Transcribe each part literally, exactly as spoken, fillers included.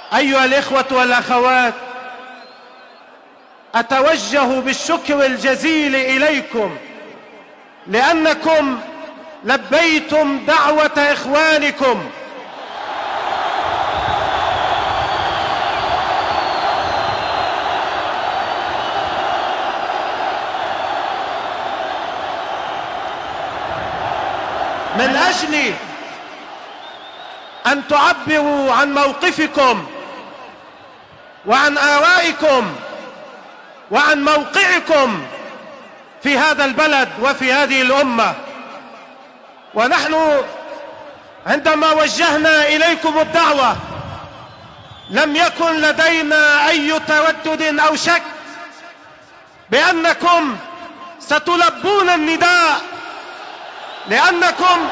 أيها الإخوة والأخوات، أتوجه بالشكر الجزيل إليكم لأنكم لبيتم دعوة إخوانكم من أجل أن تعبروا عن موقفكم وعن آرائكم وعن موقعكم في هذا البلد وفي هذه الأمة. ونحن عندما وجهنا إليكم الدعوة لم يكن لدينا أي تردد أو شك بأنكم ستلبون النداء، لأنكم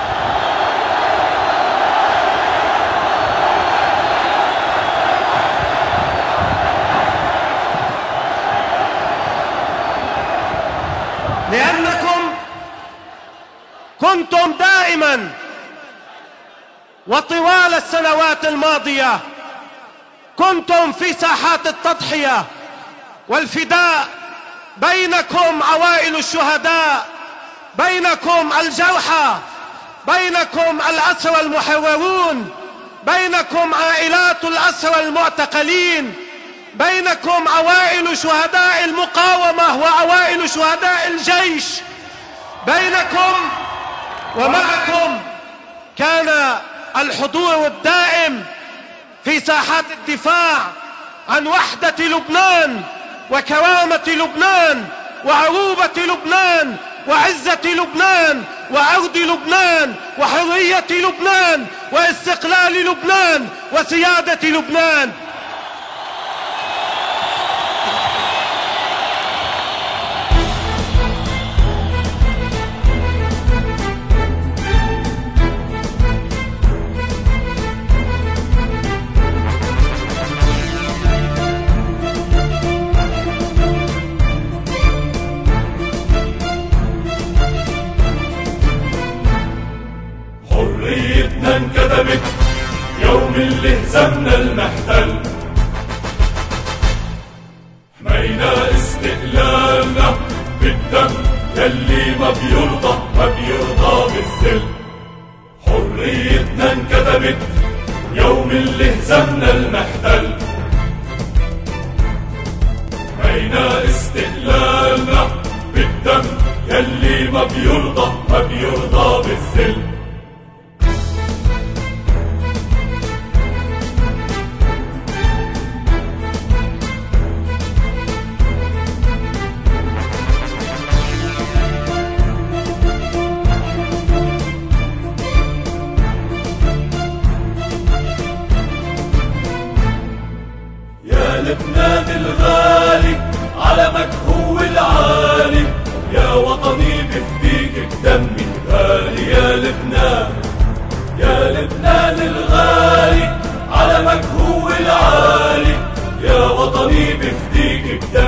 لأنكم كنتم دائما وطوال السنوات الماضية كنتم في ساحات التضحية والفداء، بينكم عوائل الشهداء، بينكم الجرحى، بينكم الأسرى المحررون، بينكم عائلات الأسرى المعتقلين، بينكم عوائل شهداء المقاومة وعوائل شهداء الجيش، بينكم ومعكم كان الحضور الدائم في ساحات الدفاع عن وحدة لبنان وكرامة لبنان وعروبة لبنان وعزة لبنان وأرض لبنان وحرية لبنان واستقلال لبنان وسيادة لبنان. حريتنا انكتبت يوم اللي هزمنا المحتل، حمينا استقلالنا بالدم يلي ما بيرضى ما بيرضى بالذل. حريتنا انكتبت يوم اللي هزمنا المحتل، حمينا استقلالنا بالدم يلي ما بيرضى ما بيرضى بالذل. لبنان الغالي علمك هو العالي، يا وطني بفديك بدمي غالي يا لبنان، يا لبنان الغالي علمك هو العالي، يا وطني بفديك بدمي